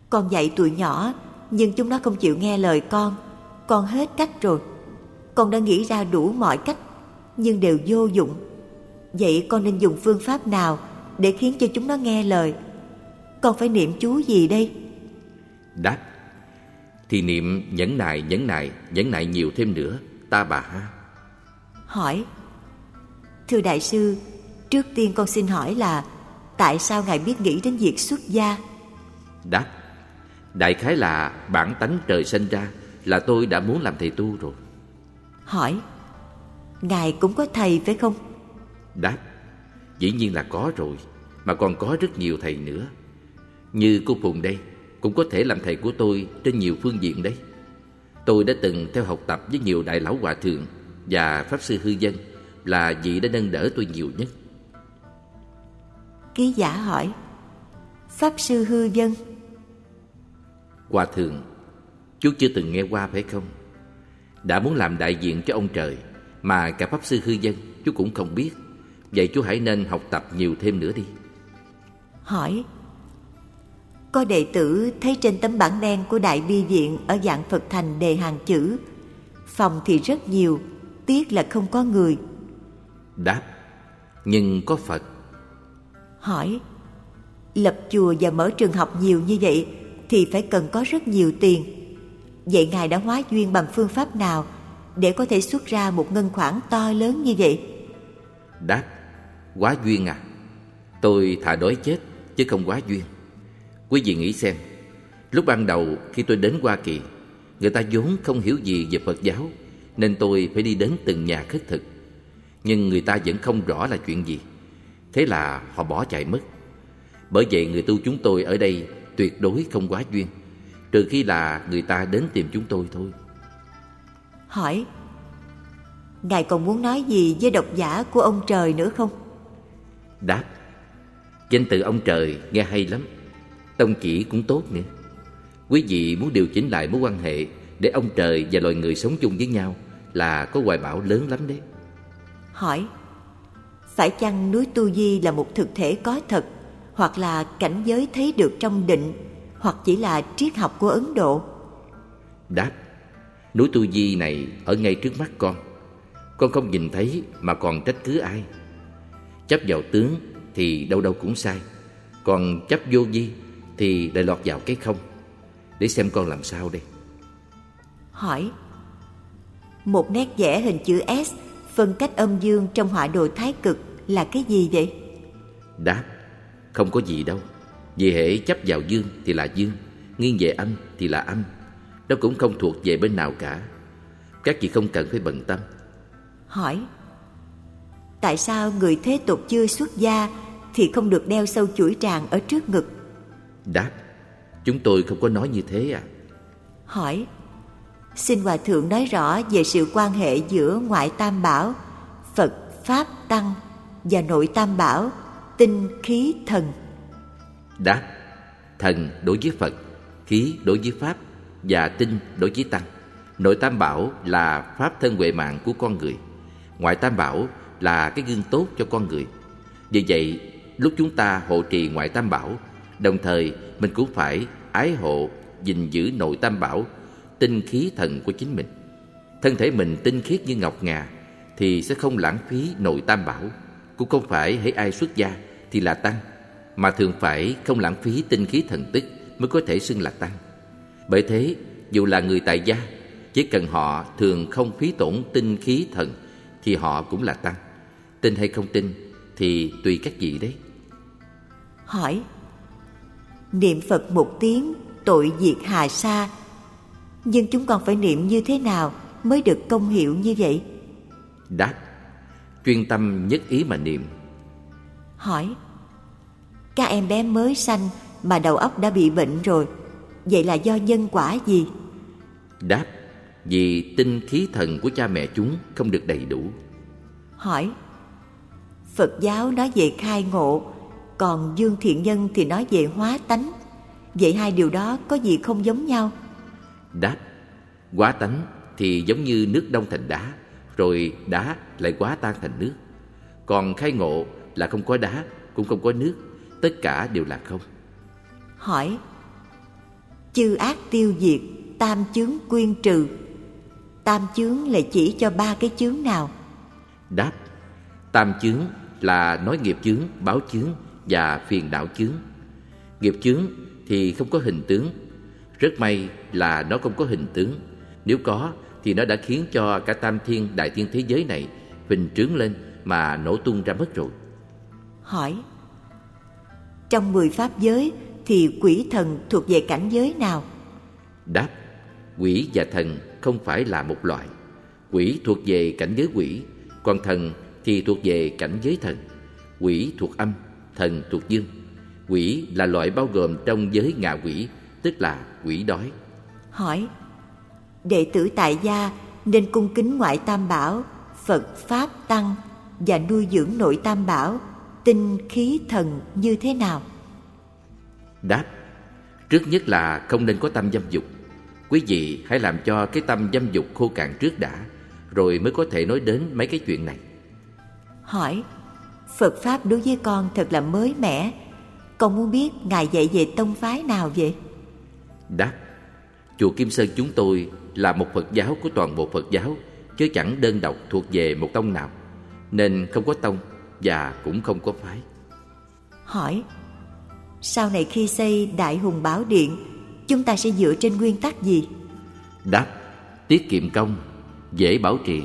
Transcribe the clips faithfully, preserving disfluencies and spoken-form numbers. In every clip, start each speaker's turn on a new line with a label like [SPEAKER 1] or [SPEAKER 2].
[SPEAKER 1] Con dạy tụi nhỏ, nhưng chúng nó không chịu nghe lời con. Con hết cách rồi. Con đã nghĩ ra đủ mọi cách, nhưng đều vô dụng. Vậy con nên dùng phương pháp nào để khiến cho chúng nó nghe lời? Con phải niệm chú gì đây?
[SPEAKER 2] Đáp: thì niệm nhẫn nại, nhẫn nại, nhẫn nại nhiều thêm nữa, ta bà ha.
[SPEAKER 1] Hỏi: thưa đại sư, trước tiên con xin hỏi là tại sao ngài biết nghĩ đến việc xuất gia?
[SPEAKER 2] Đáp: đại khái là bản tánh trời sinh ra là tôi đã muốn làm thầy tu rồi.
[SPEAKER 1] Hỏi: ngài cũng có thầy phải không?
[SPEAKER 2] Đáp: dĩ nhiên là có rồi, mà còn có rất nhiều thầy nữa. Như cô Phùng đây cũng có thể làm thầy của tôi trên nhiều phương diện đấy. Tôi đã từng theo học tập với nhiều đại lão hòa thượng, và Pháp Sư Hư Dân là vị đã nâng đỡ tôi nhiều nhất.
[SPEAKER 1] Ký giả hỏi: Pháp Sư Hư Dân?
[SPEAKER 2] Hòa thượng, chú chưa từng nghe qua phải không? Đã muốn làm đại diện cho ông trời, mà cả Pháp Sư Hư Dân chú cũng không biết. Vậy chú hãy nên học tập nhiều thêm nữa đi.
[SPEAKER 1] Hỏi: có đệ tử thấy trên tấm bảng đen của Đại Bi Viện ở dạng Phật Thành đề hàng chữ: phòng thì rất nhiều, tiếc là không có người.
[SPEAKER 2] Đáp: nhưng có Phật.
[SPEAKER 1] Hỏi: lập chùa và mở trường học nhiều như vậy thì phải cần có rất nhiều tiền. Vậy ngài đã hóa duyên bằng phương pháp nào để có thể xuất ra một ngân khoản to lớn như vậy?
[SPEAKER 2] Đáp: hóa duyên à? Tôi thà đói chết chứ không hóa duyên. Quý vị nghĩ xem, lúc ban đầu khi tôi đến Hoa Kỳ, người ta vốn không hiểu gì về Phật giáo, nên tôi phải đi đến từng nhà khất thực. Nhưng người ta vẫn không rõ là chuyện gì, thế là họ bỏ chạy mất. Bởi vậy người tu chúng tôi ở đây tuyệt đối không hóa duyên, trừ khi là người ta đến tìm chúng tôi thôi.
[SPEAKER 1] Hỏi: ngài còn muốn nói gì với độc giả của ông trời nữa không?
[SPEAKER 2] Đáp: danh từ ông trời nghe hay lắm, tông chỉ cũng tốt nữa. Quý vị muốn điều chỉnh lại mối quan hệ để ông trời và loài người sống chung với nhau là có hoài bão lớn lắm đấy.
[SPEAKER 1] Hỏi: phải chăng núi Tu Di là một thực thể có thật, hoặc là cảnh giới thấy được trong định, hoặc chỉ là triết học của Ấn Độ?
[SPEAKER 2] Đáp: núi Tu Di này ở ngay trước mắt con. Con không nhìn thấy mà còn trách cứ ai. Chấp vào tướng thì đâu đâu cũng sai, còn chấp vô vi thì lại lọt vào cái không. Để xem con làm sao đây.
[SPEAKER 1] Hỏi: một nét vẽ hình chữ S phân cách âm dương trong họa đồ Thái Cực là cái gì vậy?
[SPEAKER 2] Đáp: không có gì đâu. Vì hễ chấp vào dương thì là dương, nghiêng về âm thì là âm. Nó cũng không thuộc về bên nào cả. Các vị không cần phải bận tâm.
[SPEAKER 1] Hỏi: tại sao người thế tục chưa xuất gia thì không được đeo sâu chuỗi tràng ở trước ngực?
[SPEAKER 2] Đáp: chúng tôi không có nói như thế à.
[SPEAKER 1] Hỏi: xin Hòa Thượng nói rõ về sự quan hệ giữa ngoại tam bảo, Phật, Pháp, Tăng và nội tam bảo, tinh, khí, thần.
[SPEAKER 2] Đáp: thần đối với Phật, khí đối với Pháp và tinh đối với Tăng. Nội tam bảo là pháp thân huệ mạng của con người, ngoại tam bảo là cái gương tốt cho con người. Vì vậy, lúc chúng ta hộ trì ngoại tam bảo, đồng thời mình cũng phải ái hộ, gìn giữ nội tam bảo, tinh khí thần của chính mình. Thân thể mình tinh khiết như ngọc ngà thì sẽ không lãng phí nội tam bảo. Cũng không phải hễ ai xuất gia thì là tăng, mà thường phải không lãng phí tinh khí thần tức mới có thể xưng là tăng. Bởi thế, dù là người tại gia, chỉ cần họ thường không phí tổn tinh khí thần thì họ cũng là tăng. Tin hay không tin thì tùy các vị đấy.
[SPEAKER 1] Hỏi: niệm Phật một tiếng tội diệt hà sa, nhưng chúng con phải niệm như thế nào mới được công hiệu như vậy?
[SPEAKER 2] Đáp: chuyên tâm nhất ý mà niệm.
[SPEAKER 1] Hỏi: các em bé mới sanh mà đầu óc đã bị bệnh rồi, vậy là do nhân quả gì?
[SPEAKER 2] Đáp: vì tinh khí thần của cha mẹ chúng không được đầy đủ.
[SPEAKER 1] Hỏi: Phật giáo nói về khai ngộ, còn Dương Thiện Nhân thì nói về hóa tánh. Vậy hai điều đó có gì không giống nhau?
[SPEAKER 2] Đáp: hóa tánh thì giống như nước đông thành đá, rồi đá lại hóa tan thành nước. Còn khai ngộ là không có đá, cũng không có nước, tất cả đều là không.
[SPEAKER 1] Hỏi: chư ác tiêu diệt, tam chướng quyên trừ. Tam chướng là chỉ cho ba cái chướng nào?
[SPEAKER 2] Đáp: tam chướng là nói nghiệp chướng, báo chướng và phiền não chướng. Nghiệp chướng thì không có hình tướng. Rất may là nó không có hình tướng. Nếu có thì nó đã khiến cho cả tam thiên đại thiên thế giới này phình trướng lên mà nổ tung ra mất rồi.
[SPEAKER 1] Hỏi: trong mười pháp giới thì quỷ thần thuộc về cảnh giới nào?
[SPEAKER 2] Đáp: quỷ và thần không phải là một loại. Quỷ thuộc về cảnh giới quỷ, còn thần thì thuộc về cảnh giới thần. Quỷ thuộc âm, thần thuộc dương. Quỷ là loại bao gồm trong giới ngạ quỷ, tức là quỷ đói.
[SPEAKER 1] Hỏi: đệ tử tại gia nên cung kính ngoại tam bảo, Phật, Pháp, Tăng và nuôi dưỡng nội tam bảo, tinh, khí, thần như thế nào?
[SPEAKER 2] Đáp: trước nhất là không nên có tâm dâm dục. Quý vị hãy làm cho cái tâm dâm dục khô cạn trước đã, rồi mới có thể nói đến mấy cái chuyện này.
[SPEAKER 1] Hỏi: Phật Pháp đối với con thật là mới mẻ. Con muốn biết Ngài dạy về tông phái nào vậy?
[SPEAKER 2] Đáp: chùa Kim Sơn chúng tôi là một Phật giáo của toàn bộ Phật giáo, chứ chẳng đơn độc thuộc về một tông nào, nên không có tông và cũng không có phái.
[SPEAKER 1] Hỏi: sau này khi xây Đại Hùng Bảo Điện, chúng ta sẽ dựa trên nguyên tắc gì?
[SPEAKER 2] Đáp: tiết kiệm công, dễ bảo trì.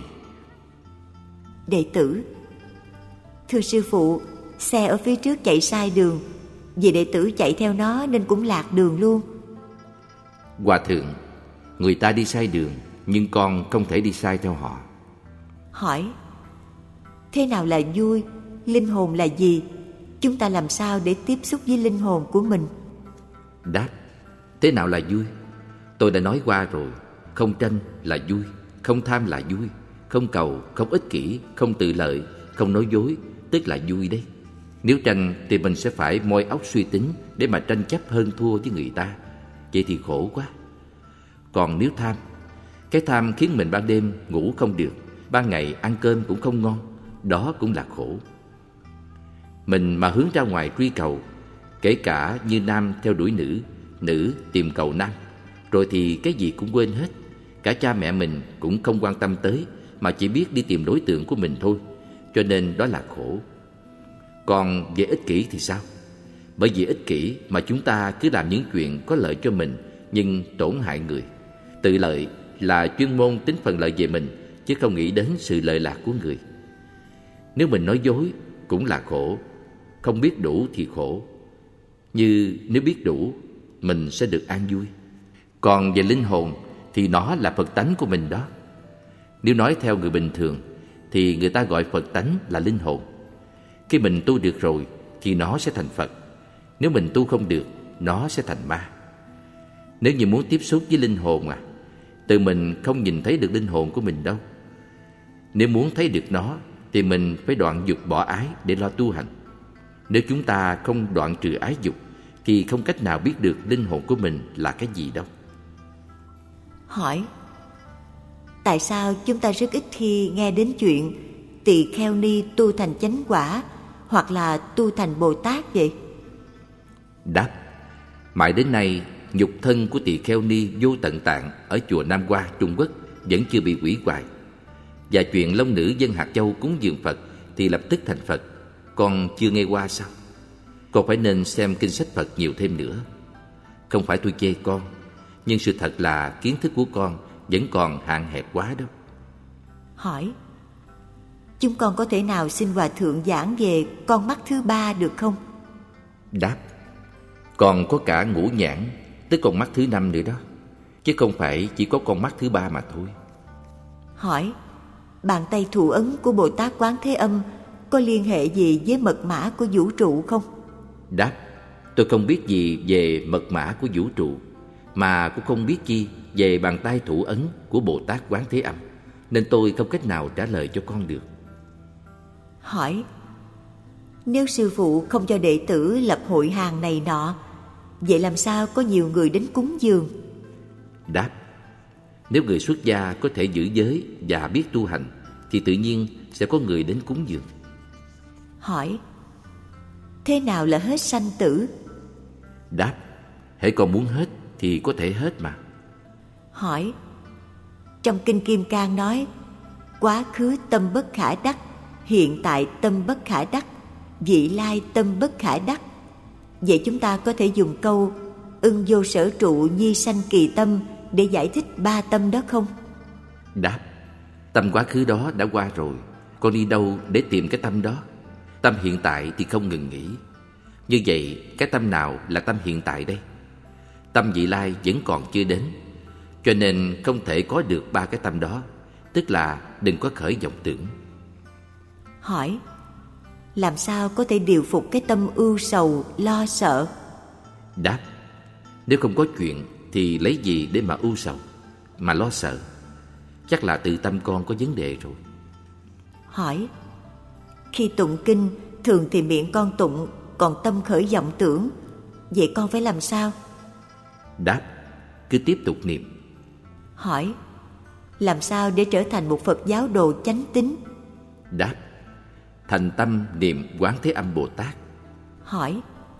[SPEAKER 1] Đệ tử: thưa sư phụ, xe ở phía trước chạy sai đường, vì đệ tử chạy theo nó nên cũng lạc đường luôn.
[SPEAKER 2] Hòa thượng, người ta đi sai đường, nhưng con không thể đi sai theo họ.
[SPEAKER 1] Hỏi: thế nào là vui? Linh hồn là gì? Chúng ta làm sao để tiếp xúc với linh hồn của mình?
[SPEAKER 2] Đáp: thế nào là vui? Tôi đã nói qua rồi. Không tranh là vui, không tham là vui, không cầu, không ích kỷ, không tự lợi, không nói dối, tức là vui đấy. Nếu tranh thì mình sẽ phải moi óc suy tính để mà tranh chấp hơn thua với người ta. Vậy thì khổ quá. Còn nếu tham, cái tham khiến mình ban đêm ngủ không được, ban ngày ăn cơm cũng không ngon, đó cũng là khổ. Mình mà hướng ra ngoài truy cầu, kể cả như nam theo đuổi nữ, nữ tìm cầu nam, rồi thì cái gì cũng quên hết. Cả cha mẹ mình cũng không quan tâm tới, mà chỉ biết đi tìm đối tượng của mình thôi. Cho nên đó là khổ. Còn về ích kỷ thì sao? Bởi vì ích kỷ mà chúng ta cứ làm những chuyện có lợi cho mình nhưng tổn hại người. Tự lợi là chuyên môn tính phần lợi về mình, chứ không nghĩ đến sự lợi lạc của người. Nếu mình nói dối cũng là khổ, không biết đủ thì khổ. Như nếu biết đủ, mình sẽ được an vui. Còn về linh hồn thì nó là Phật tánh của mình đó. Nếu nói theo người bình thường thì người ta gọi Phật tánh là linh hồn. Khi mình tu được rồi thì nó sẽ thành Phật. Nếu mình tu không được, nó sẽ thành ma. Nếu như muốn tiếp xúc với linh hồn à, tự mình không nhìn thấy được linh hồn của mình đâu. Nếu muốn thấy được nó thì mình phải đoạn dục bỏ ái để lo tu hành. Nếu chúng ta không đoạn trừ ái dục thì không cách nào biết được linh hồn của mình là cái gì đâu.
[SPEAKER 1] Hỏi: tại sao chúng ta rất ít khi nghe đến chuyện Tỳ Kheo Ni tu thành chánh quả hoặc là tu thành Bồ Tát vậy?
[SPEAKER 2] Đáp: mãi đến nay nhục thân của Tỳ Kheo Ni Vô Tận Tạng ở chùa Nam Hoa, Trung Quốc vẫn chưa bị hủy hoại. Và chuyện long nữ dân hạt châu cúng dường Phật thì lập tức thành Phật, con chưa nghe qua sao? Con phải nên xem kinh sách Phật nhiều thêm nữa. Không phải tôi chê con, nhưng sự thật là kiến thức của con vẫn còn hạn hẹp quá đó.
[SPEAKER 1] Hỏi: chúng con có thể nào xin Hòa Thượng giảng về con mắt thứ ba được không?
[SPEAKER 2] Đáp: còn có cả ngũ nhãn, tức con mắt thứ năm nữa đó, chứ không phải chỉ có con mắt thứ ba mà thôi.
[SPEAKER 1] Hỏi: bàn tay thủ ấn của Bồ Tát Quán Thế Âm có liên hệ gì với mật mã của vũ trụ không?
[SPEAKER 2] Đáp: tôi không biết gì về mật mã của vũ trụ, mà cũng không biết chi về bàn tay thủ ấn của Bồ Tát Quán Thế Âm, nên tôi không cách nào trả lời cho con được.
[SPEAKER 1] Hỏi: nếu sư phụ không cho đệ tử lập hội hàng này nọ, vậy làm sao có nhiều người đến cúng dường?
[SPEAKER 2] Đáp: nếu người xuất gia có thể giữ giới và biết tu hành thì tự nhiên sẽ có người đến cúng dường.
[SPEAKER 1] Hỏi: thế nào là hết sanh tử?
[SPEAKER 2] Đáp: hễ còn muốn hết thì có thể hết mà.
[SPEAKER 1] Hỏi: trong Kinh Kim Cang nói quá khứ tâm bất khả đắc, hiện tại tâm bất khả đắc, vị lai tâm bất khả đắc. Vậy chúng ta có thể dùng câu ưng vô sở trụ nhi sanh kỳ tâm để giải thích ba tâm đó không?
[SPEAKER 2] Đáp: tâm quá khứ đó đã qua rồi, con đi đâu để tìm cái tâm đó? Tâm hiện tại thì không ngừng nghỉ. Như vậy, cái tâm nào là tâm hiện tại đây? Tâm vị lai vẫn còn chưa đến, cho nên không thể có được ba cái tâm đó. Tức là đừng có khởi vọng tưởng.
[SPEAKER 1] Hỏi: làm sao có thể điều phục cái tâm ưu sầu, lo sợ?
[SPEAKER 2] Đáp: nếu không có chuyện thì lấy gì để mà ưu sầu, mà lo sợ? Chắc là tự tâm con có vấn đề rồi.
[SPEAKER 1] Hỏi: khi tụng kinh, thường thì miệng con tụng, còn tâm khởi vọng tưởng, vậy con phải làm sao?
[SPEAKER 2] Đáp: cứ tiếp tục niệm.
[SPEAKER 1] Hỏi: làm sao để trở thành một Phật giáo đồ chánh tín?
[SPEAKER 2] Đáp: thành tâm niệm Quán Thế Âm Bồ Tát.
[SPEAKER 1] Hỏi: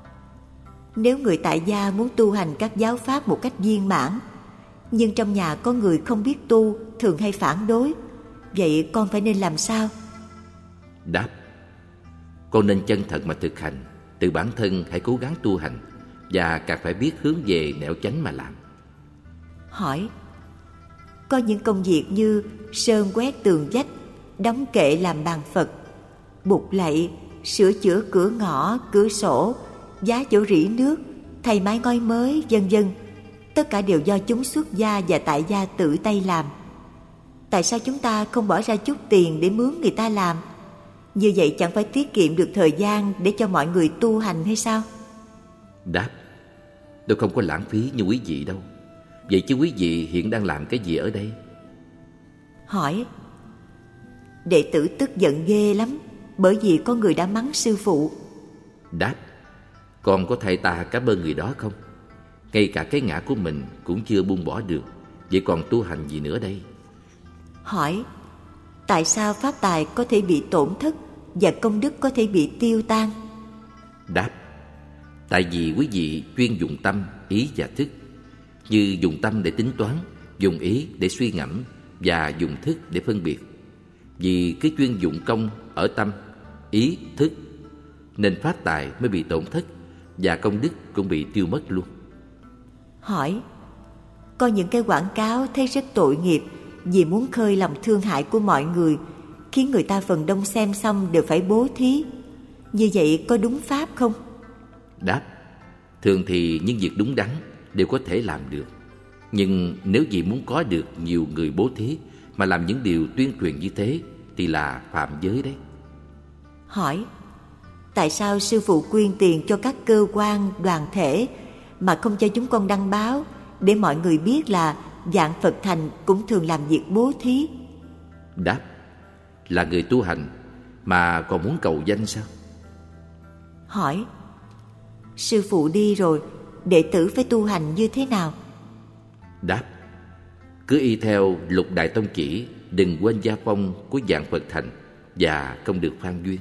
[SPEAKER 1] nếu người tại gia muốn tu hành các giáo pháp một cách viên mãn, nhưng trong nhà có người không biết tu, thường hay phản đối, vậy con phải nên làm sao?
[SPEAKER 2] Đáp: con nên chân thật mà thực hành, từ bản thân hãy cố gắng tu hành, và càng phải biết hướng về nẻo chánh mà làm.
[SPEAKER 1] Hỏi: có những công việc như sơn quét tường vách, đóng kệ làm bàn Phật, bục lạy, sửa chữa cửa ngõ, cửa sổ, giá chỗ rỉ nước, thay mái ngói mới, vân vân, tất cả đều do chúng xuất gia và tại gia tự tay làm. Tại sao chúng ta không bỏ ra chút tiền để mướn người ta làm? Như vậy chẳng phải tiết kiệm được thời gian để cho mọi người tu hành hay sao?
[SPEAKER 2] Đáp: tôi không có lãng phí như quý vị đâu. Vậy chứ quý vị hiện đang làm cái gì ở đây?
[SPEAKER 1] Hỏi: đệ tử tức giận ghê lắm, bởi vì có người đã mắng sư phụ.
[SPEAKER 2] Đáp: con có thay ta cảm ơn người đó không? Ngay cả cái ngã của mình cũng chưa buông bỏ được, vậy còn tu hành gì nữa đây?
[SPEAKER 1] Hỏi: tại sao pháp tài có thể bị tổn thất và công đức có thể bị tiêu tan?
[SPEAKER 2] Đáp: tại vì quý vị chuyên dùng tâm, ý và thức. Như dùng tâm để tính toán, dùng ý để suy ngẫm, và dùng thức để phân biệt. Vì cứ chuyên dụng công ở tâm, ý, thức, nên pháp tài mới bị tổn thất, và công đức cũng bị tiêu mất luôn.
[SPEAKER 1] Hỏi: có những cái quảng cáo thấy rất tội nghiệp, vì muốn khơi lòng thương hại của mọi người, khiến người ta phần đông xem xong đều phải bố thí. Như vậy có đúng pháp không?
[SPEAKER 2] Đáp: thường thì những việc đúng đắn đều có thể làm được. Nhưng nếu vì muốn có được nhiều người bố thí mà làm những điều tuyên truyền như thế thì là phạm giới đấy.
[SPEAKER 1] Hỏi: tại sao sư phụ quyên tiền cho các cơ quan, đoàn thể mà không cho chúng con đăng báo để mọi người biết là Vạn Phật Thành cũng thường làm việc bố thí?
[SPEAKER 2] Đáp: là người tu hành mà còn muốn cầu danh sao?
[SPEAKER 1] Hỏi: sư phụ đi rồi, đệ tử phải tu hành như thế nào?
[SPEAKER 2] Đáp: cứ y theo Lục Đại Tông chỉ, đừng quên gia phong của Vạn Phật Thành và công được phan duyên.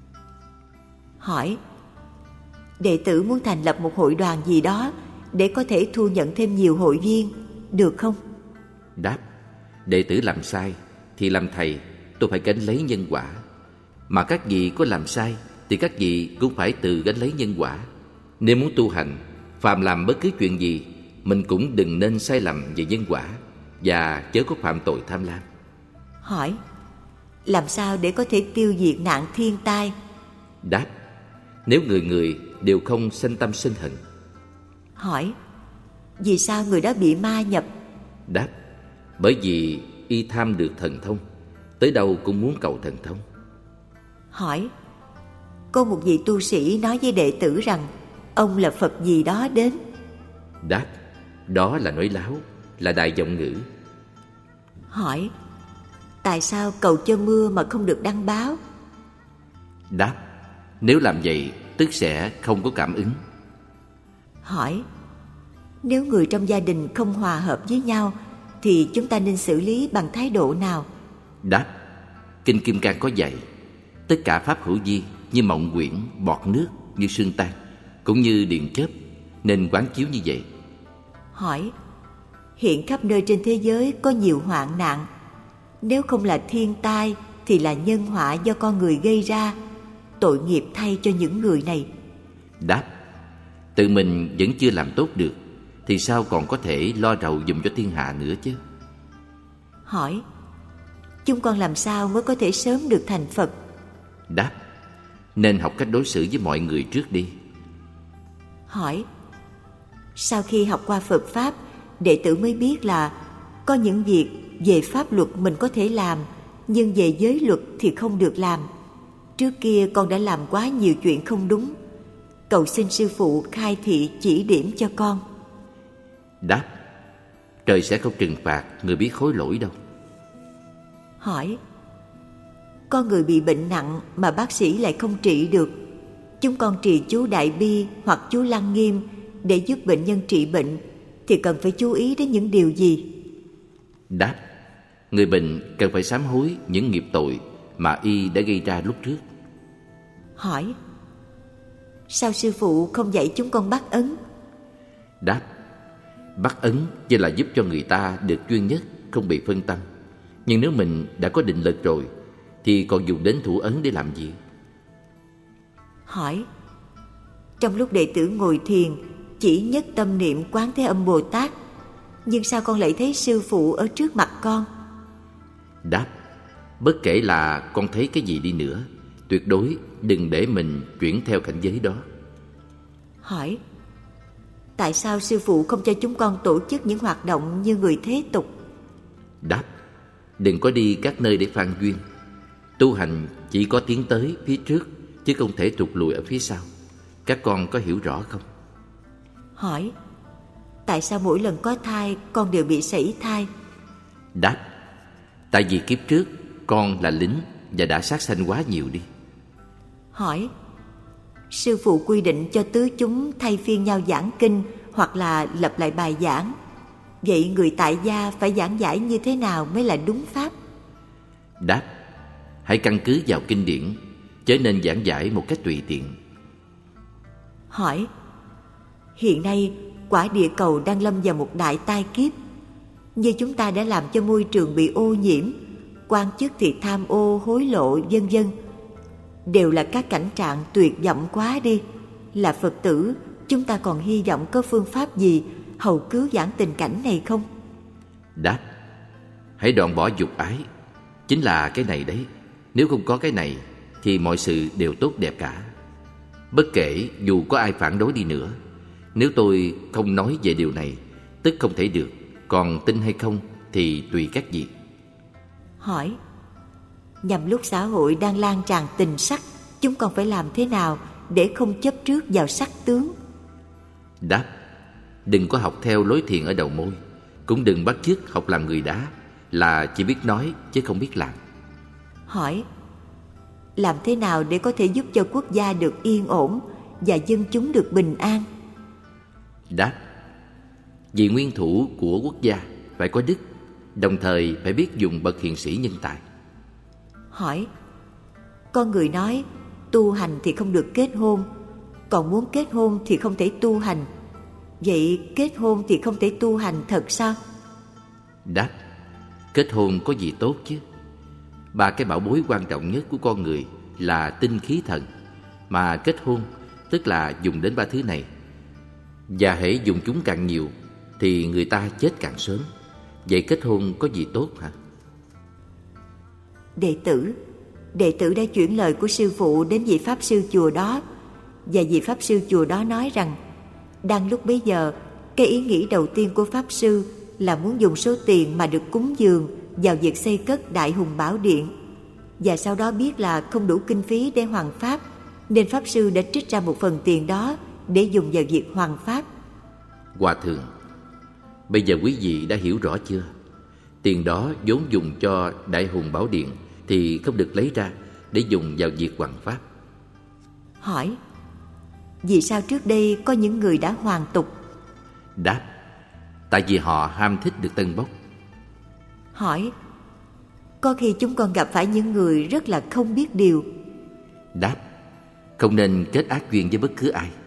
[SPEAKER 1] Hỏi: đệ tử muốn thành lập một hội đoàn gì đó để có thể thu nhận thêm nhiều hội viên, được không?
[SPEAKER 2] Đáp: đệ tử làm sai thì làm thầy, tôi phải gánh lấy nhân quả. Mà các vị có làm sai thì các vị cũng phải tự gánh lấy nhân quả. Nếu muốn tu hành, phàm làm bất cứ chuyện gì, mình cũng đừng nên sai lầm về nhân quả, và chớ có phạm tội tham lam.
[SPEAKER 1] Hỏi: làm sao để có thể tiêu diệt nạn thiên tai?
[SPEAKER 2] Đáp: nếu người người đều không sanh tâm sân hận.
[SPEAKER 1] Hỏi: vì sao người đó bị ma nhập?
[SPEAKER 2] Đáp: bởi vì y tham được thần thông, tới đâu cũng muốn cầu thần thông.
[SPEAKER 1] Hỏi: có một vị tu sĩ nói với đệ tử rằng ông là Phật gì đó đến.
[SPEAKER 2] Đáp: đó là nói láo, là đại vọng ngữ.
[SPEAKER 1] Hỏi: tại sao cầu cho mưa mà không được đăng báo?
[SPEAKER 2] Đáp: nếu làm vậy tức sẽ không có cảm ứng.
[SPEAKER 1] Hỏi: nếu người trong gia đình không hòa hợp với nhau thì chúng ta nên xử lý bằng thái độ nào?
[SPEAKER 2] Đáp: Kinh Kim Cang có dạy, tất cả pháp hữu vi như mộng quyển, bọt nước, như sương tan, cũng như điện chớp, nên quán chiếu như vậy.
[SPEAKER 1] Hỏi: hiện khắp nơi trên thế giới có nhiều hoạn nạn. Nếu không là thiên tai thì là nhân họa do con người gây ra. Tội nghiệp thay cho những người này.
[SPEAKER 2] Đáp: tự mình vẫn chưa làm tốt được thì sao còn có thể lo rầu giùm cho thiên hạ nữa chứ?
[SPEAKER 1] Hỏi: chúng con làm sao mới có thể sớm được thành Phật?
[SPEAKER 2] Đáp: nên học cách đối xử với mọi người trước đi.
[SPEAKER 1] Hỏi: sau khi học qua Phật Pháp, đệ tử mới biết là có những việc về pháp luật mình có thể làm, nhưng về giới luật thì không được làm. Trước kia con đã làm quá nhiều chuyện không đúng. Cầu xin sư phụ khai thị chỉ điểm cho con.
[SPEAKER 2] Đáp: trời sẽ không trừng phạt người biết hối lỗi đâu.
[SPEAKER 1] Hỏi: có người bị bệnh nặng mà bác sĩ lại không trị được. Chúng con trì chú Đại Bi hoặc chú Lăng Nghiêm để giúp bệnh nhân trị bệnh thì cần phải chú ý đến những điều gì?
[SPEAKER 2] Đáp: người bệnh cần phải sám hối những nghiệp tội mà y đã gây ra lúc trước.
[SPEAKER 1] Hỏi: sao sư phụ không dạy chúng con bắt ấn?
[SPEAKER 2] Đáp: bắt ấn chỉ là giúp cho người ta được chuyên nhất, không bị phân tâm. Nhưng nếu mình đã có định lực rồi thì còn dùng đến thủ ấn để làm gì?
[SPEAKER 1] Hỏi: trong lúc đệ tử ngồi thiền chỉ nhất tâm niệm Quán Thế Âm Bồ Tát, nhưng sao con lại thấy sư phụ ở trước mặt con?
[SPEAKER 2] Đáp: bất kể là con thấy cái gì đi nữa, tuyệt đối đừng để mình chuyển theo cảnh giới đó.
[SPEAKER 1] Hỏi: tại sao sư phụ không cho chúng con tổ chức những hoạt động như người thế tục?
[SPEAKER 2] Đáp: đừng có đi các nơi để phan duyên. Tu hành chỉ có tiến tới phía trước, chứ không thể tụt lùi ở phía sau. Các con có hiểu rõ không?
[SPEAKER 1] Hỏi: tại sao mỗi lần có thai con đều bị sảy thai?
[SPEAKER 2] Đáp: tại vì kiếp trước con là lính và đã sát sanh quá nhiều đi.
[SPEAKER 1] Hỏi: sư phụ quy định cho tứ chúng thay phiên nhau giảng kinh hoặc là lặp lại bài giảng. Vậy người tại gia phải giảng giải như thế nào mới là đúng pháp?
[SPEAKER 2] Đáp: hãy căn cứ vào kinh điển, chớ nên giảng giải một cách tùy tiện.
[SPEAKER 1] Hỏi: hiện nay quả địa cầu đang lâm vào một đại tai kiếp. Như chúng ta đã làm cho môi trường bị ô nhiễm, quan chức thì tham ô hối lộ vân vân, đều là các cảnh trạng tuyệt vọng quá đi. Là Phật tử, chúng ta còn hy vọng có phương pháp gì hầu cứu vãn tình cảnh này không?
[SPEAKER 2] Đáp: hãy đoạn bỏ dục ái. Chính là cái này đấy. Nếu không có cái này thì mọi sự đều tốt đẹp cả. Bất kể dù có ai phản đối đi nữa, nếu tôi không nói về điều này, tức không thể được. Còn tin hay không thì tùy các vị.
[SPEAKER 1] Hỏi: nhằm lúc xã hội đang lan tràn tình sắc, chúng con phải làm thế nào để không chấp trước vào sắc tướng?
[SPEAKER 2] Đáp: đừng có học theo lối thiền ở đầu môi, cũng đừng bắt chước học làm người đá, là chỉ biết nói chứ không biết làm.
[SPEAKER 1] Hỏi: làm thế nào để có thể giúp cho quốc gia được yên ổn và dân chúng được bình an?
[SPEAKER 2] Đáp: vì nguyên thủ của quốc gia phải có đức, đồng thời phải biết dùng bậc hiền sĩ nhân tài.
[SPEAKER 1] Hỏi: con người nói tu hành thì không được kết hôn, còn muốn kết hôn thì không thể tu hành. Vậy kết hôn thì không thể tu hành thật sao?
[SPEAKER 2] Đáp: kết hôn có gì tốt chứ? Ba cái bảo bối quan trọng nhất của con người là tinh khí thần, mà kết hôn tức là dùng đến ba thứ này. Và hễ dùng chúng càng nhiều thì người ta chết càng sớm. Vậy kết hôn có gì tốt hả?
[SPEAKER 1] Đệ tử Đệ tử đã chuyển lời của sư phụ đến vị pháp sư chùa đó, và vị pháp sư chùa đó nói rằng đang lúc bấy giờ, cái ý nghĩ đầu tiên của pháp sư là muốn dùng số tiền mà được cúng dường vào việc xây cất Đại Hùng Bảo Điện. Và sau đó biết là không đủ kinh phí để hoàn pháp, nên pháp sư đã trích ra một phần tiền đó để dùng vào việc hoàn pháp.
[SPEAKER 2] Hòa thượng, bây giờ quý vị đã hiểu rõ chưa? Tiền đó vốn dùng cho Đại Hùng Bảo Điện thì không được lấy ra để dùng vào việc hoàn pháp.
[SPEAKER 1] Hỏi: vì sao trước đây có những người đã hoàn tục?
[SPEAKER 2] Đáp: tại vì họ ham thích được tân bốc.
[SPEAKER 1] Hỏi: có khi chúng con gặp phải những người rất là không biết điều.
[SPEAKER 2] Đáp: không nên kết ác duyên với bất cứ ai.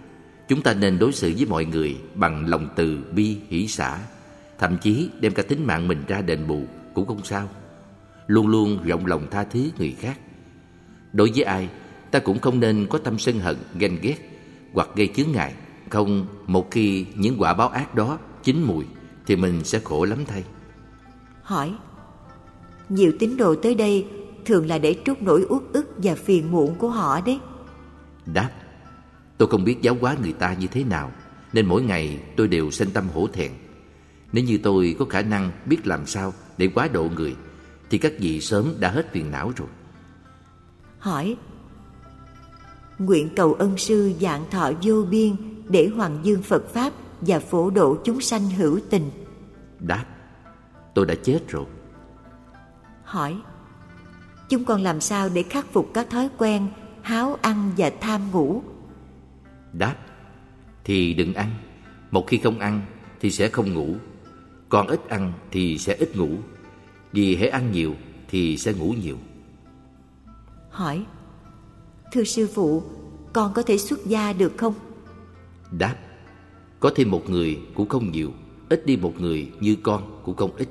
[SPEAKER 2] chúng ta nên đối xử với mọi người bằng lòng từ bi hỷ xả, thậm chí đem cả tính mạng mình ra đền bù cũng không sao. Luôn luôn rộng lòng tha thứ người khác. Đối với ai, ta cũng không nên có tâm sân hận, ganh ghét hoặc gây chướng ngại. Không, một khi những quả báo ác đó chín mùi thì mình sẽ khổ lắm thay.
[SPEAKER 1] Hỏi: nhiều tín đồ tới đây thường là để trút nỗi uất ức và phiền muộn của họ đấy.
[SPEAKER 2] Đáp: tôi không biết giáo hóa người ta như thế nào, nên mỗi ngày tôi đều sanh tâm hổ thẹn. Nếu như tôi có khả năng biết làm sao để quá độ người thì các vị sớm đã hết phiền não rồi.
[SPEAKER 1] Hỏi: nguyện cầu ân sư vạn thọ vô biên để hoàng dương Phật Pháp và phổ độ chúng sanh hữu tình.
[SPEAKER 2] Đáp: tôi đã chết rồi.
[SPEAKER 1] Hỏi: chúng con làm sao để khắc phục các thói quen háo ăn và tham ngủ?
[SPEAKER 2] Đáp: thì đừng ăn. Một khi không ăn thì sẽ không ngủ. Còn ít ăn thì sẽ ít ngủ. Vì hễ ăn nhiều thì sẽ ngủ nhiều.
[SPEAKER 1] Hỏi: thưa sư phụ, con có thể xuất gia được không?
[SPEAKER 2] Đáp: có thêm một người cũng không nhiều, ít đi một người như con cũng không ít.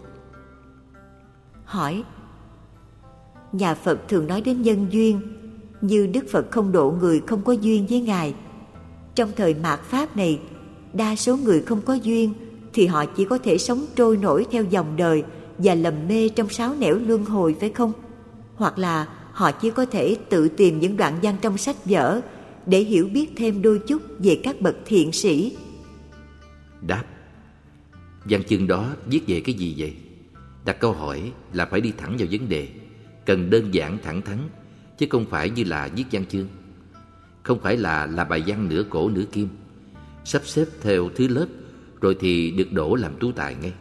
[SPEAKER 1] Hỏi: nhà Phật thường nói đến nhân duyên, như Đức Phật không độ người không có duyên với Ngài. Trong thời mạt Pháp này, đa số người không có duyên thì họ chỉ có thể sống trôi nổi theo dòng đời và lầm mê trong sáu nẻo luân hồi, phải không? Hoặc là họ chỉ có thể tự tìm những đoạn văn trong sách vở để hiểu biết thêm đôi chút về các bậc thiện sĩ.
[SPEAKER 2] Đáp: văn chương đó viết về cái gì vậy? Đặt câu hỏi là phải đi thẳng vào vấn đề, cần đơn giản thẳng thắn, chứ không phải như là viết văn chương. Không phải là là bài văn nửa cổ nửa kim, sắp xếp theo thứ lớp rồi thì được đổ làm tú tài ngay.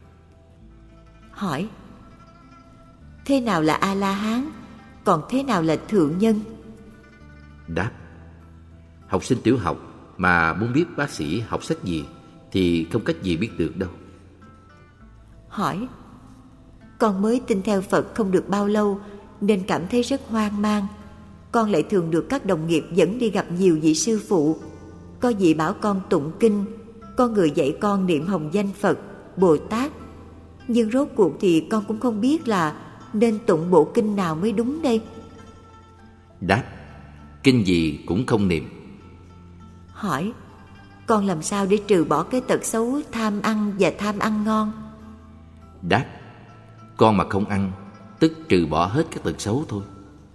[SPEAKER 1] Hỏi: thế nào là A-la-hán, còn thế nào là thượng nhân?
[SPEAKER 2] Đáp: học sinh tiểu học mà muốn biết bác sĩ học sách gì thì không cách gì biết được đâu.
[SPEAKER 1] Hỏi: con mới tin theo Phật không được bao lâu nên cảm thấy rất hoang mang. Con lại thường được các đồng nghiệp dẫn đi gặp nhiều vị sư phụ. Có vị bảo con tụng kinh, có người dạy con niệm hồng danh Phật, Bồ Tát. Nhưng rốt cuộc thì con cũng không biết là nên tụng bộ kinh nào mới đúng đây.
[SPEAKER 2] Đáp: kinh gì cũng không niệm.
[SPEAKER 1] Hỏi: con làm sao để trừ bỏ cái tật xấu tham ăn và tham ăn ngon?
[SPEAKER 2] Đáp: con mà không ăn tức trừ bỏ hết các tật xấu thôi.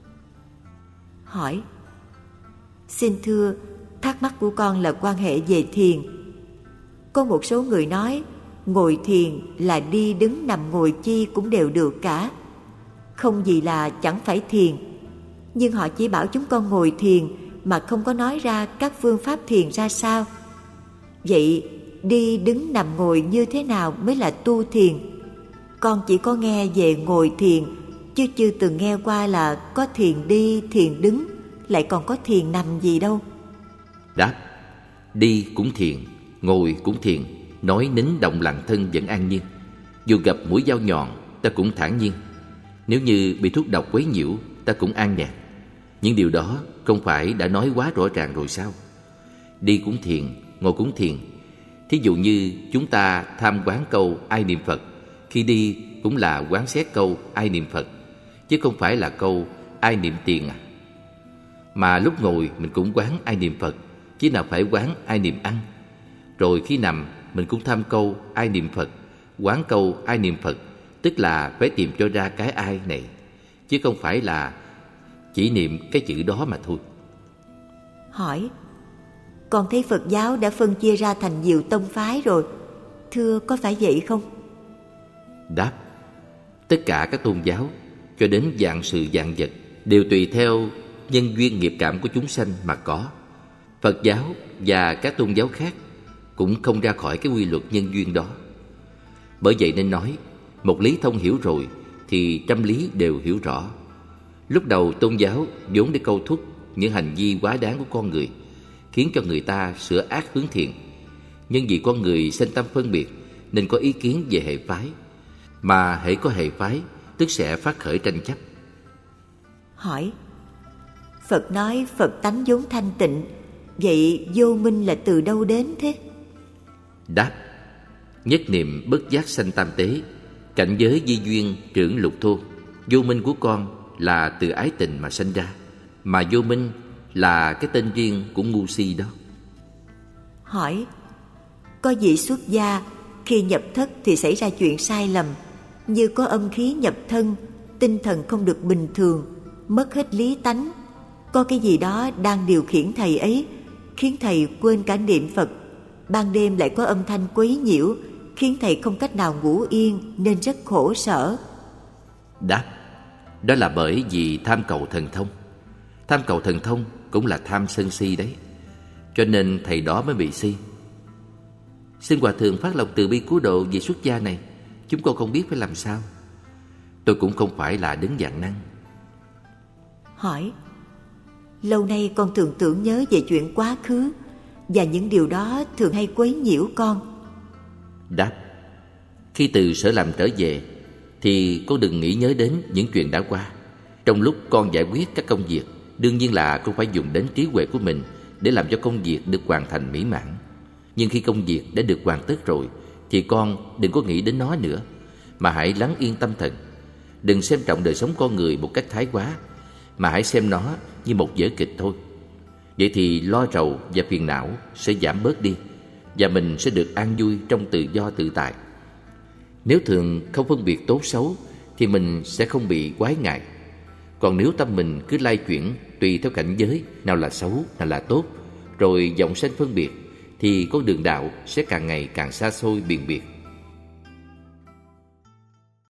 [SPEAKER 1] Hỏi: xin thưa, thắc mắc của con là quan hệ về thiền. Có một số người nói ngồi thiền là đi đứng nằm ngồi chi cũng đều được cả, không gì là chẳng phải thiền. Nhưng họ chỉ bảo chúng con ngồi thiền mà không có nói ra các phương pháp thiền ra sao. Vậy đi đứng nằm ngồi như thế nào mới là tu thiền? Con chỉ có nghe về ngồi thiền, chứ chưa từng nghe qua là có thiền đi, thiền đứng, lại còn có thiền nằm gì đâu.
[SPEAKER 2] Đáp: đi cũng thiền, ngồi cũng thiền, nói nín động lặng thân vẫn an nhiên. Dù gặp mũi dao nhọn ta cũng thản nhiên. Nếu như bị thuốc độc quấy nhiễu ta cũng an nhàn. Những điều đó không phải đã nói quá rõ ràng rồi sao? Đi cũng thiền, ngồi cũng thiền. Thí dụ như chúng ta tham quán câu ai niệm Phật, khi đi cũng là quán xét câu ai niệm Phật, chứ không phải là câu ai niệm tiền à. Mà lúc ngồi mình cũng quán ai niệm Phật, chứ nào phải quán ai niệm ăn. Rồi khi nằm mình cũng tham câu ai niệm Phật, quán câu ai niệm Phật, tức là phải tìm cho ra cái ai này, chứ không phải là chỉ niệm cái chữ đó mà thôi.
[SPEAKER 1] Hỏi: con thấy Phật giáo đã phân chia ra thành nhiều tông phái rồi, thưa có phải vậy không?
[SPEAKER 2] Đáp: tất cả các tôn giáo cho đến vạn sự vạn vật đều tùy theo nhân duyên nghiệp cảm của chúng sanh mà có. Phật giáo và các tôn giáo khác cũng không ra khỏi cái quy luật nhân duyên đó. Bởi vậy nên nói, một lý thông hiểu rồi thì trăm lý đều hiểu rõ. Lúc đầu tôn giáo vốn để câu thúc những hành vi quá đáng của con người, khiến cho người ta sửa ác hướng thiện. Nhưng vì con người sinh tâm phân biệt nên có ý kiến về hệ phái, mà hễ có hệ phái tức sẽ phát khởi tranh chấp.
[SPEAKER 1] Hỏi: Phật nói Phật tánh vốn thanh tịnh, Vậy vô minh là từ đâu đến thế?
[SPEAKER 2] Đáp: nhất niệm bất giác sanh tam tế, cảnh giới di duyên trưởng lục thô. Vô minh của con là từ ái tình mà sanh ra, mà vô minh là cái tên riêng của ngu si đó.
[SPEAKER 1] Hỏi: có vị xuất gia khi nhập thất thì xảy ra chuyện sai lầm, như có âm khí nhập thân, tinh thần không được bình thường, mất hết lý tánh. Có cái gì đó đang điều khiển thầy ấy, khiến thầy quên cả niệm Phật. Ban đêm lại có âm thanh quấy nhiễu, khiến thầy không cách nào ngủ yên, nên rất khổ sở.
[SPEAKER 2] Đáp: đó là bởi vì tham cầu thần thông. Tham cầu thần thông cũng là tham sân si đấy, cho nên thầy đó mới bị si. Xin Hòa Thượng phát lòng từ bi cứu độ vị xuất gia này, chúng con không biết phải làm sao. Tôi cũng không phải là đấng vạn năng.
[SPEAKER 1] Hỏi: lâu nay con thường tưởng nhớ về chuyện quá khứ, và những điều đó thường hay quấy nhiễu con.
[SPEAKER 2] Đáp: khi từ sở làm trở về thì con đừng nghĩ nhớ đến những chuyện đã qua. Trong lúc con giải quyết các công việc, đương nhiên là con phải dùng đến trí huệ của mình để làm cho công việc được hoàn thành mỹ mãn. Nhưng khi công việc đã được hoàn tất rồi thì con đừng có nghĩ đến nó nữa, mà hãy lắng yên tâm thần. Đừng xem trọng đời sống con người một cách thái quá, mà hãy xem nó như một vở kịch thôi. Vậy thì lo rầu và phiền não sẽ giảm bớt đi, và mình sẽ được an vui trong tự do tự tại. Nếu thường không phân biệt tốt xấu thì mình sẽ không bị quái ngại. Còn nếu tâm mình cứ lay chuyển tùy theo cảnh giới, nào là xấu, nào là tốt, rồi vọng sanh phân biệt, thì con đường đạo sẽ càng ngày càng xa xôi biền biệt.